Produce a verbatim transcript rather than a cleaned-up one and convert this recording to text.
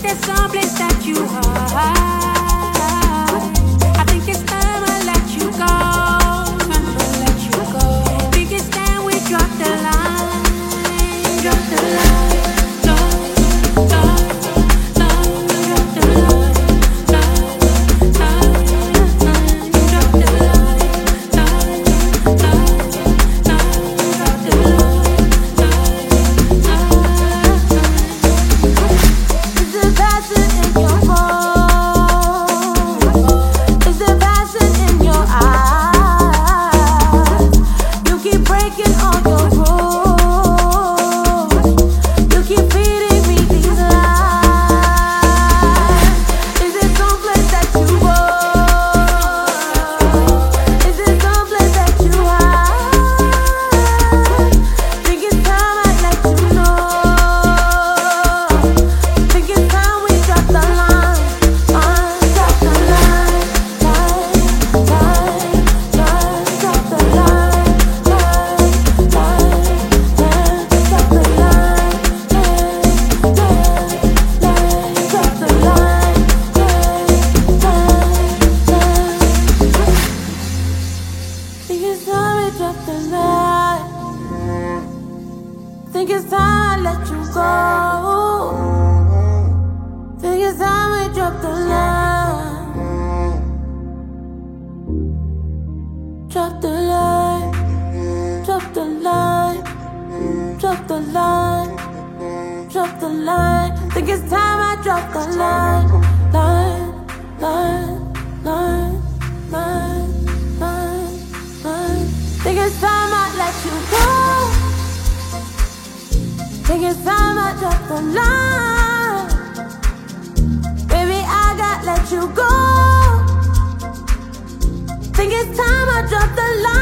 there's someplace that you hide. I think it's time I let you go. Time to let you go. Think it's time we drop the line. Drop the line. Think it's time I let you go. Think it's time we drop the line. Drop the line. Drop the line. Drop the line. Drop the line. Think it's time I drop the line. Line, line, line, line, line, line. Think it's time I let you go. Think it's time I drop the line. Baby, I got let you go. Think it's time I drop the line.